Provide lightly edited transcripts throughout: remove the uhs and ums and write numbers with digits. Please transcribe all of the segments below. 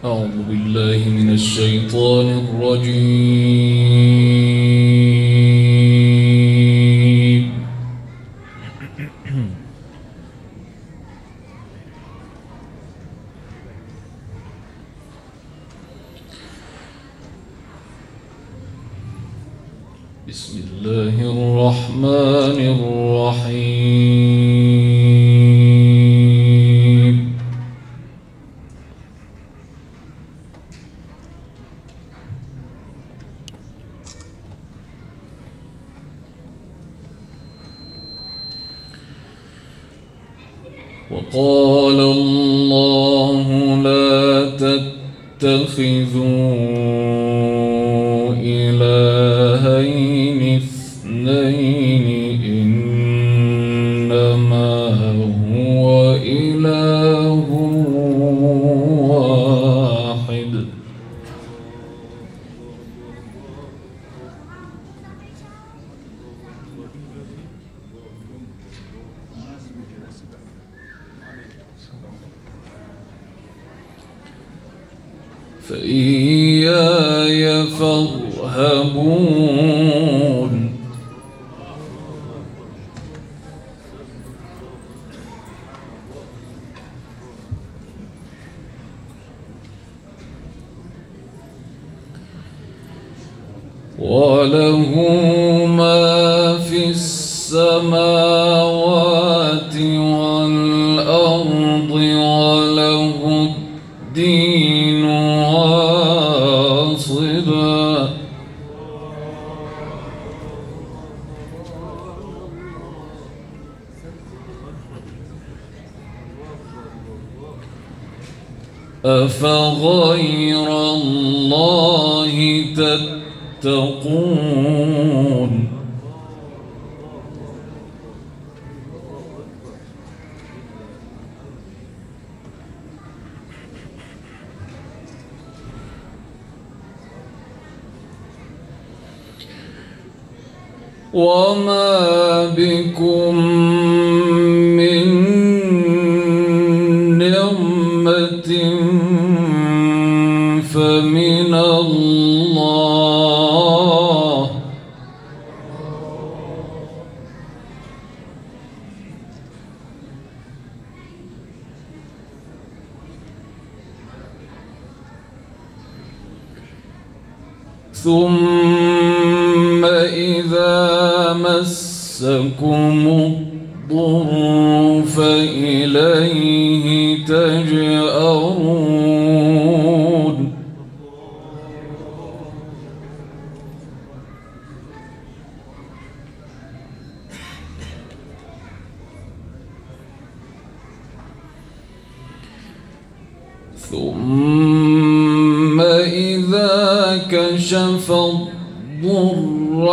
أعوذ بالله من الشيطان الرجيم. بسم الله الرحمن الرحيم. وقال الله لا تتخذوا إلهين اثنين إنما هو إله واحد. فإياي فارهبون. وله ما في السماوات والأرض وله الدين واصبا. أفغير الله تتقون. وما بكم من نعمة فمن الله. ثم إذا مسكم الضر فإليه تجأرون. ثم إذا كشف الضر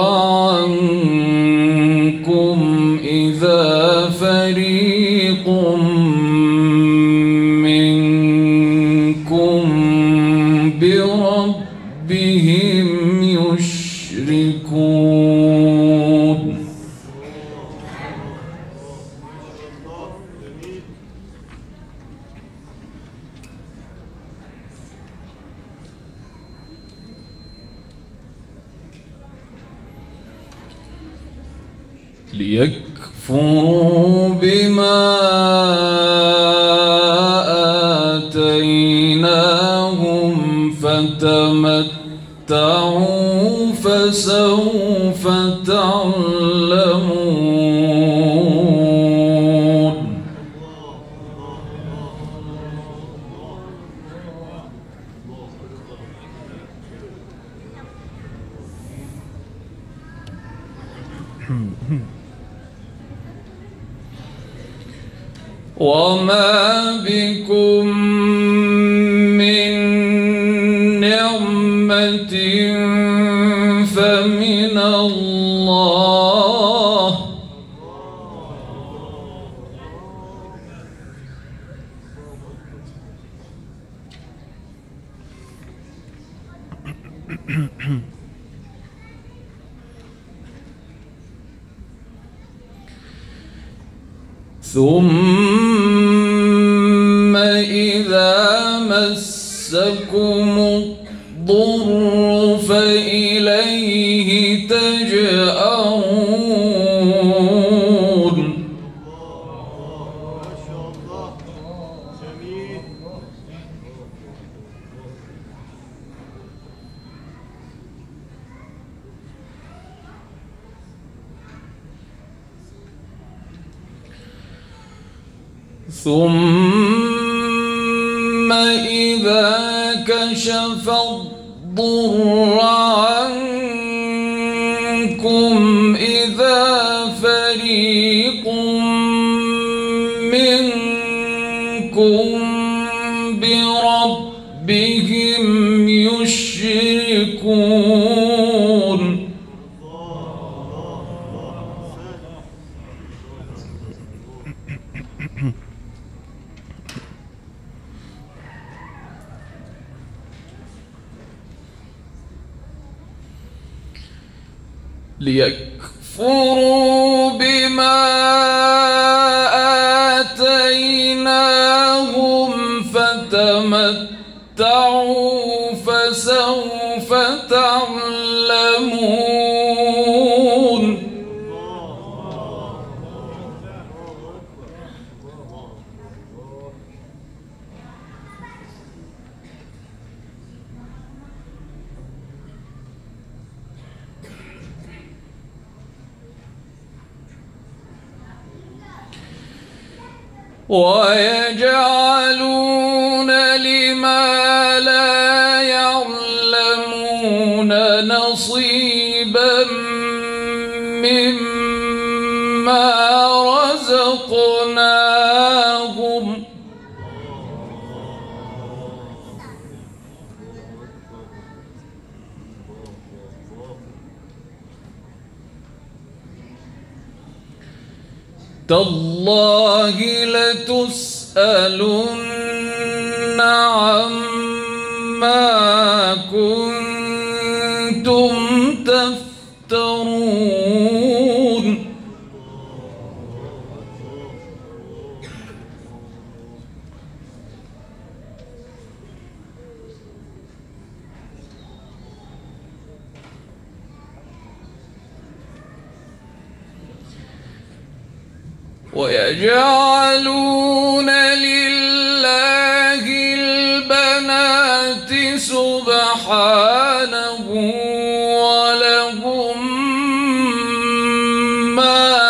عنكم إذا فريق منكم بربهم يشركون. ليكفروا بما آتيناهم فتمتعوا فسوف تعلمون. وما بكم من نعمة فمن الله. ثم إذا مس مسكم الضر فإليه تجأرون. ثم إذا كشف الضر عنكم إذا فريق منكم بربهم يشركون. ليكفروا بما آتيناهم فتمتعوا فسوف تعلمون. ويجعلون لما لا يعلمون نصيبا مما رزقناهم. تالله لتسألن عما كنتم تفترون. ويجعلون لله البنات سبحانه ولهم ما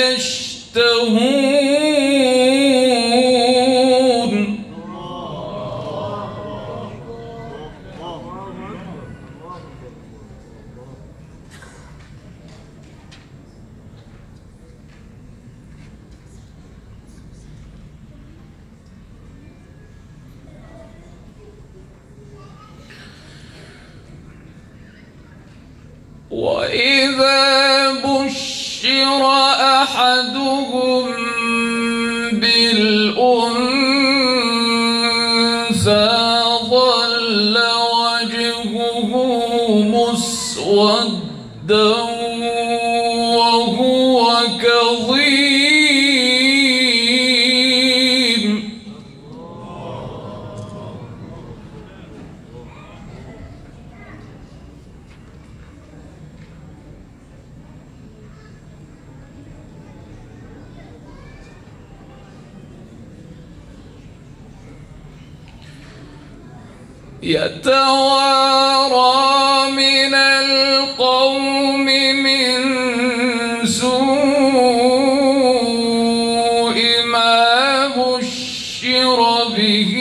يشتهون. وإذا بشر أحدهم بالأنثى ظل وجهه مسودا وهو كظيم. يتوارى من القوم من سوء ما بشر به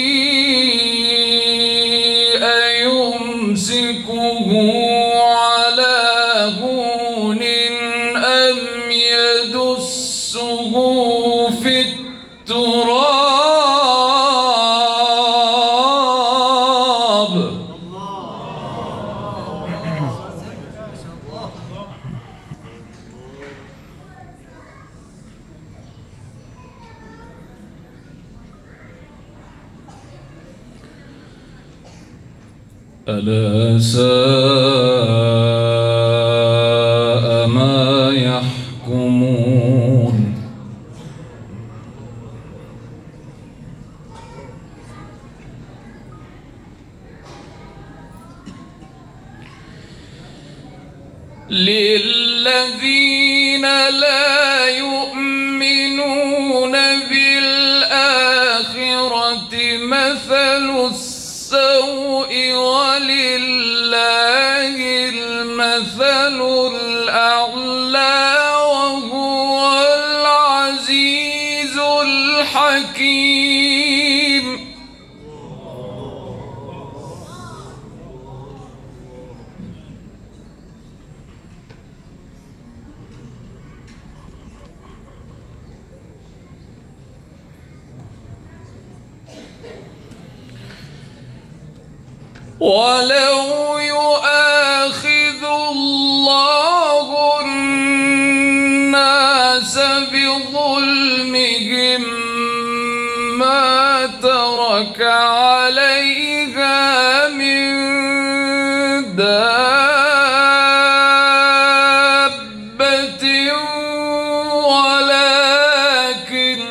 أيمسكه على هون أم يدسه في التراب. ألا ساء ما يحكمون. للذين لا يؤمنون بالآخرة مثل السوء ولله المثل الأعلى وهو العزيز الحكيم. ولو يؤاخذ الله الناس بظلمهم ما ترك عليها من دابة ولكن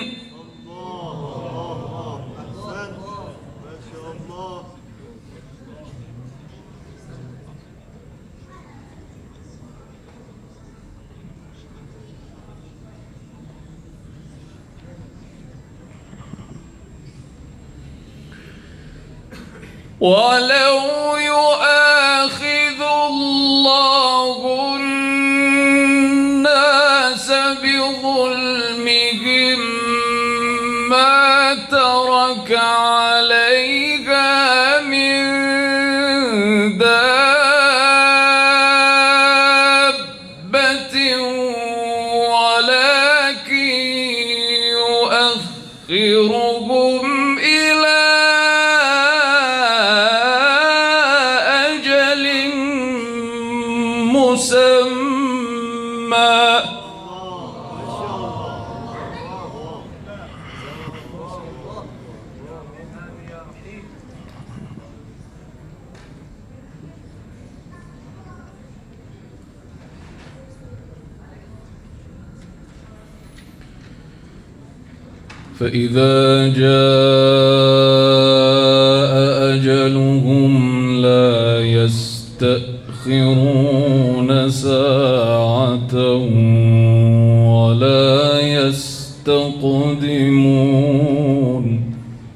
ولو يؤاخذ الله الناس بظلمهم ما ترك عليها من دابة ولكن يؤخرهم إلى مسمى. فإذا جاء أجلهم لا يستأخرون ساعة ولا يستقدمون.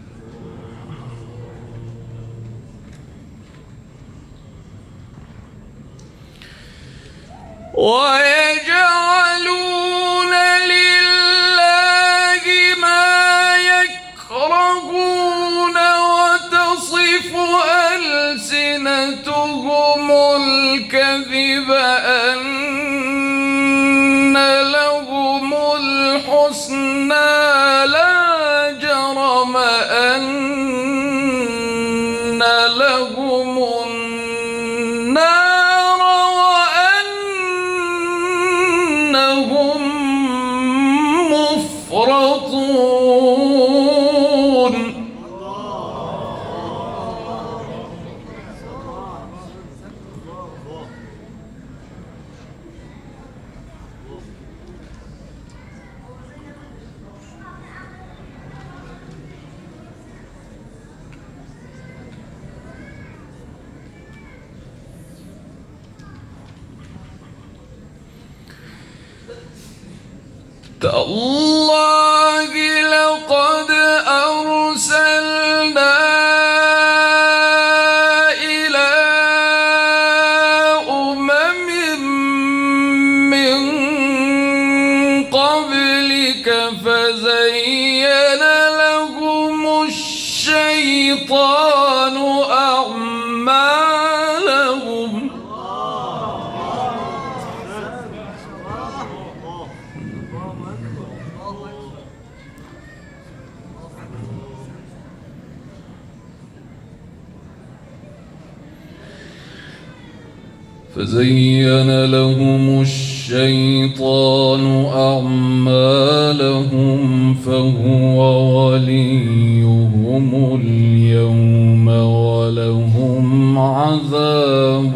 ويجعلون لله ما يكرهون وتصف ألسنتهم الكذب أن لهم الحسنى لا جرم أن لهم النار وأنهم مفرطون. تالله لقد أرسلنا إلى أمم من قبلك فزين لهم الشيطان أعمالهم فهو وليهم اليوم ولهم عذاب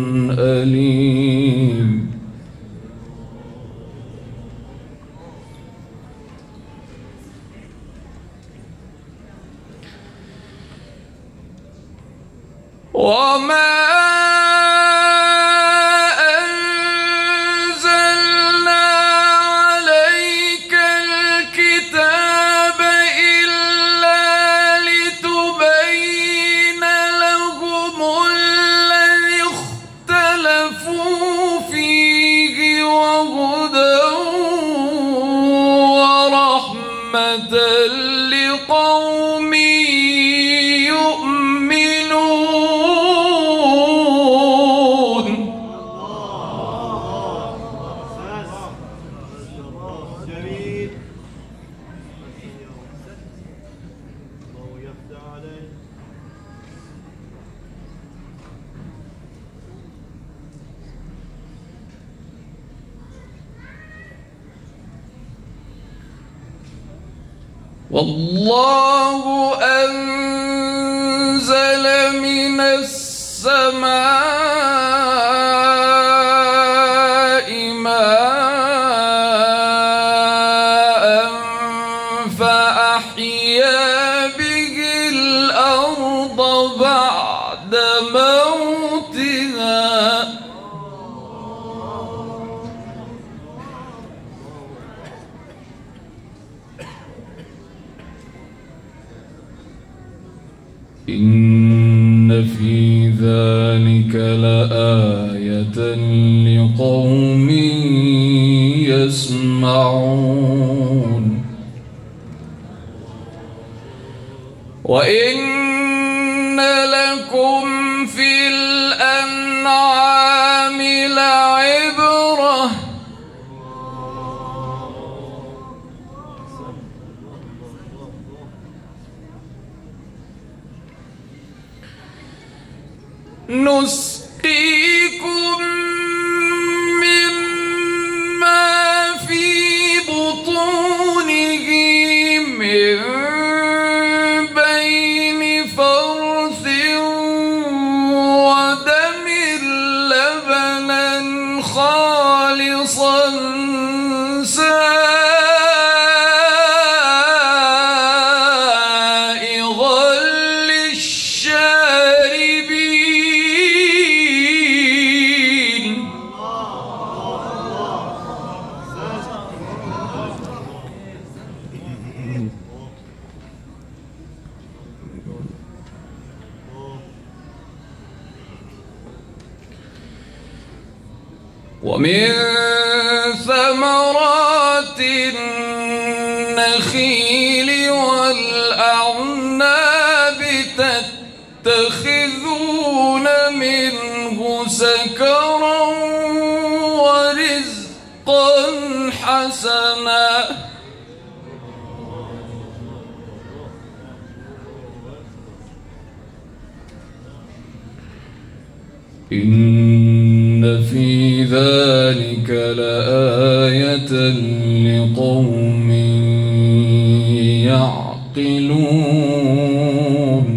أليم. وما رحمة لقوم يؤمنون. والله أنزل من السماء ماء فأحيا به الأرض بعد موتها. إن في ذلك لآية لقوم يسمعون. وإن لكم في الأنعام لعبرة نسقيكم مما في بطونه من بين فرث ودم لبنا خالصا سائغا للشاربين. ومن ثمرات النخيل والأعناب تتخذون منه سكرا ورزقا حسنا. إن في ذلك لآية لقوم يعقلون.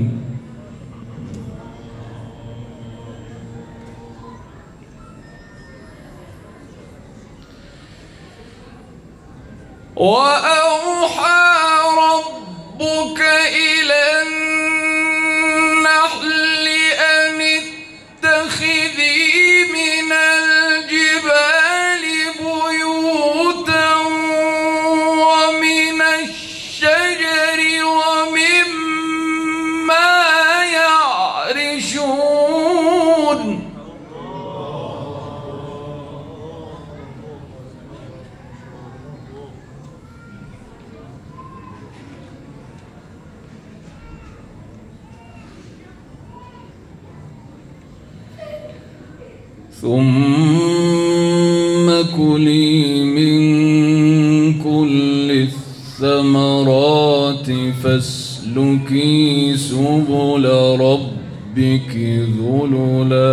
وأوحى ربك إلى النحل أن اتخذي من الجبال بيوتا ومن الشجر ومما يعرشون. ثم كلي من كل الثمرات فاسلكي سبل ربك ذللا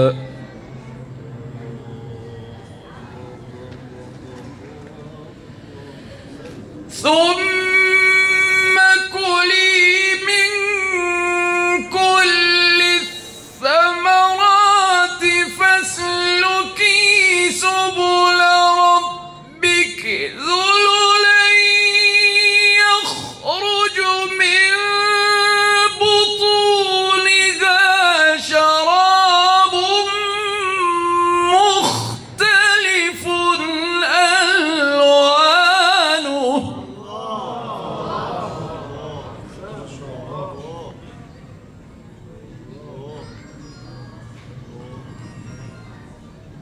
ثم كلي من كل الثمرات فاسلكي سبل ربك ذللا يخرج من بطونها شراب مختلف ألوانه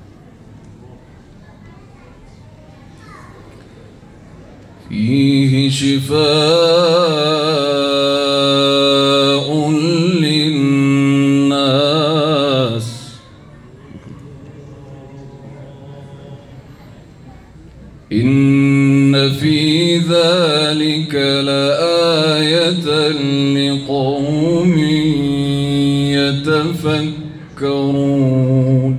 فيه شفاء للناس إن في ذلك لآية لقوم يتفكرون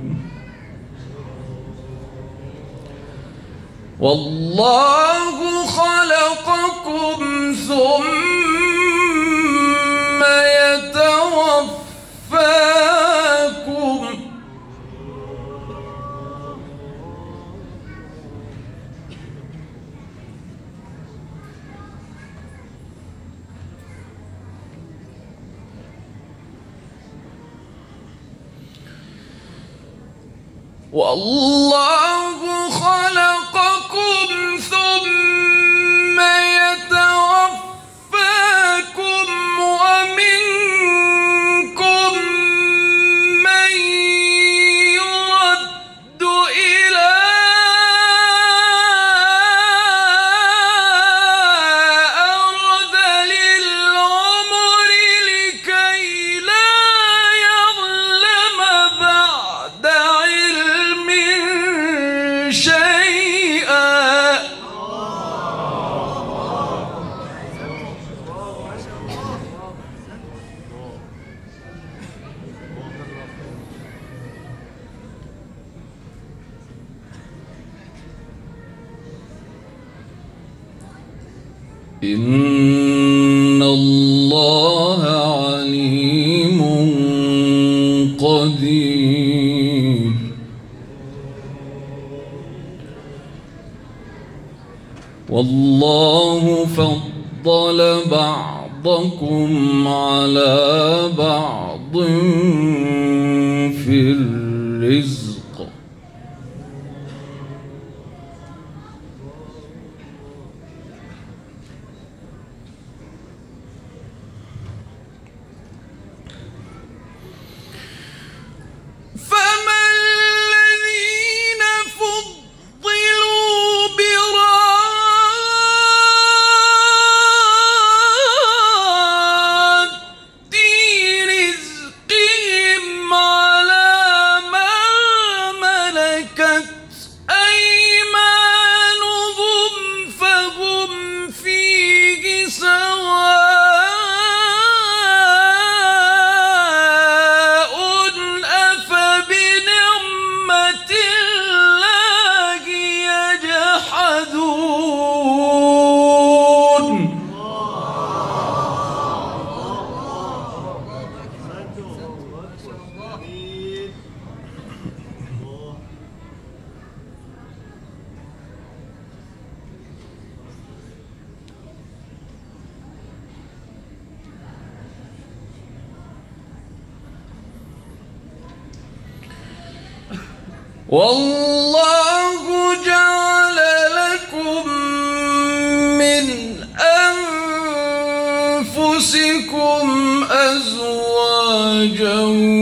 والله خلقكم ثم يتوفاكم والله خلقكم ثم يتوفاكم ومنكم من يرد إلى أرذل العمر لكي لا يعلم بعد علم شيئا إن الله عليم قدير والله فضل بعضكم على بعض في الرزق فما الذين فضلوا براد رزقهم على ما ملكت أيمانهم فهم فيه سواء أفبنعمة الله يجحدون والله جعل لكم من أنفسكم أزواجا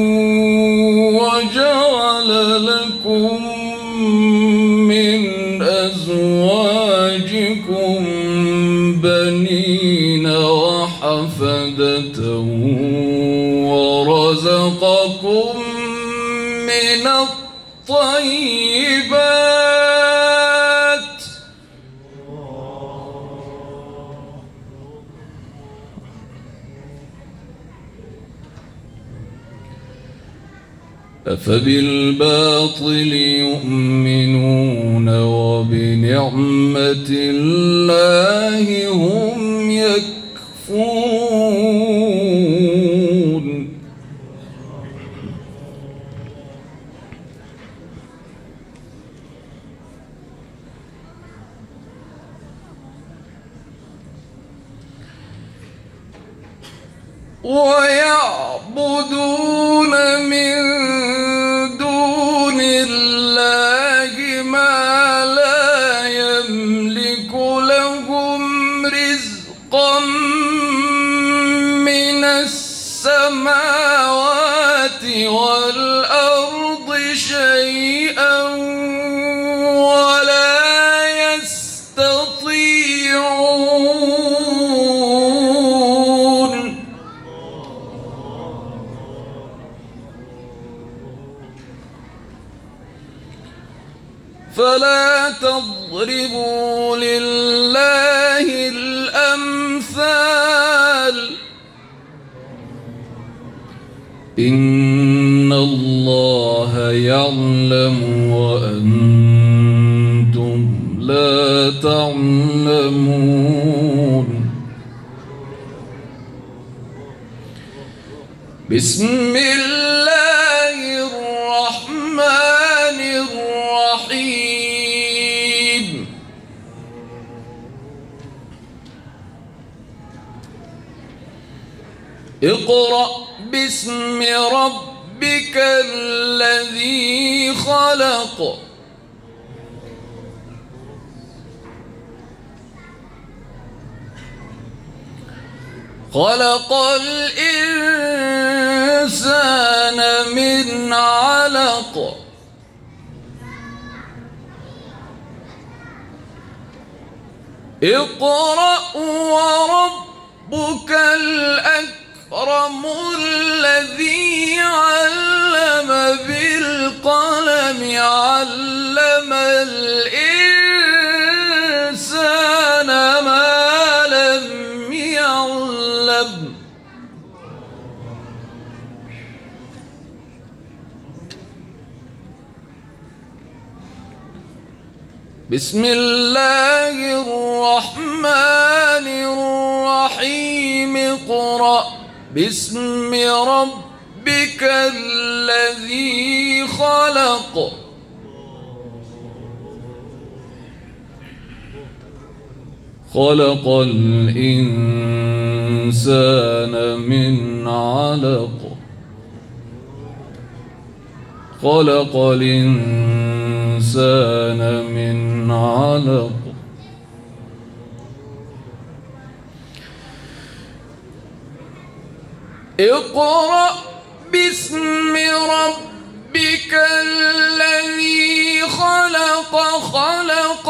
وجعل لكم من أزواجكم بنين وحفدة ورزقكم من الطيبات أفبالباطل يؤمنون وبنعمة الله هم يكفرون ويعبدون من دون الله ما لا يملك لهم رزقا من السماوات والأرض شيئا ولا يستطيعون تضربوا لله الأمثال إن الله يعلم وأنتم لا تعلمون بسم الله الرحمن الرحيم اقرأ باسم ربك الذي خلق خلق الإنسان من علق اقرأ وربك الأكرم الذي علم بالقلم علم الإنسان ما لم يعلم بسم الله الرحمن الرحيم اقرأ باسم ربك الذي خلق خلق الإنسان من علق خلق الإنسان من علق اقرأ باسم ربك الذي خلق خلق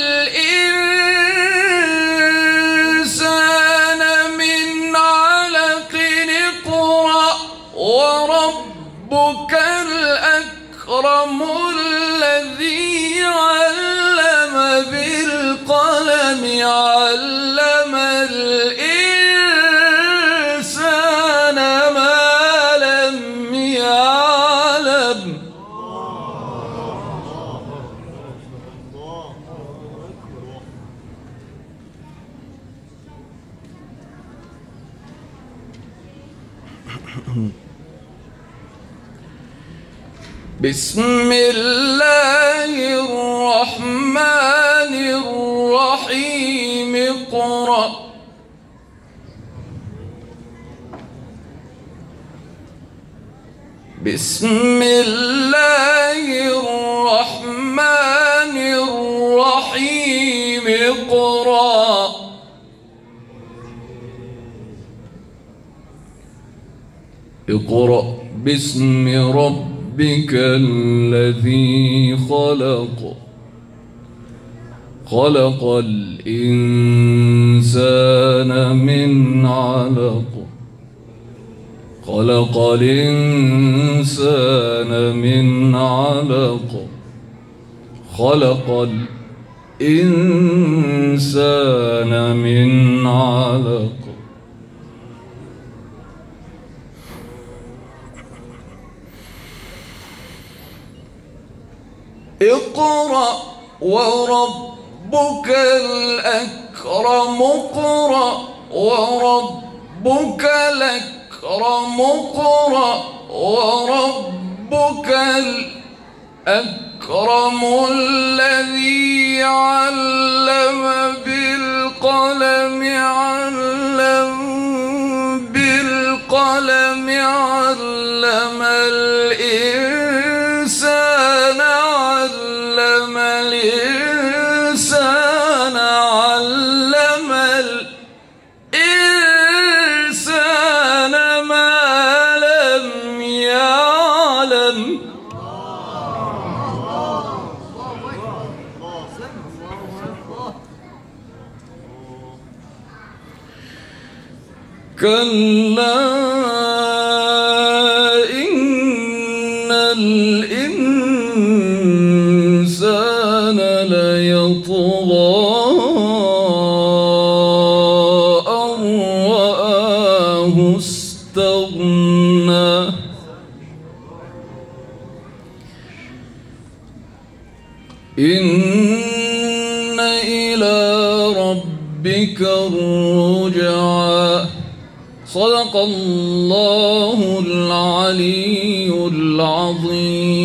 الإنسان من علق اقرأ وربك الأكرم الذي علم بالقلم علم الإنسان ما لم يعلم بسم الله الرحمن الرحيم اقرأ بسم الله الرحمن الرحيم اقرأ اقرأ باسم ربك الذي خلق خلق الإنسان من علق خلق الإنسان من علق خلق الإنسان من علق اقرأ وربك الأكرم اقرأ وربك الأكرم اقرأ وربك الأكرم الذي علم بالقلم علم بالقلم علم الإنسان علم الإنسان علم الإنسان ما لم يعلم كلا إن الإنسان ليطغى رآه استغنى إن إلى ربك الرجعى. صدق الله العلي العظيم.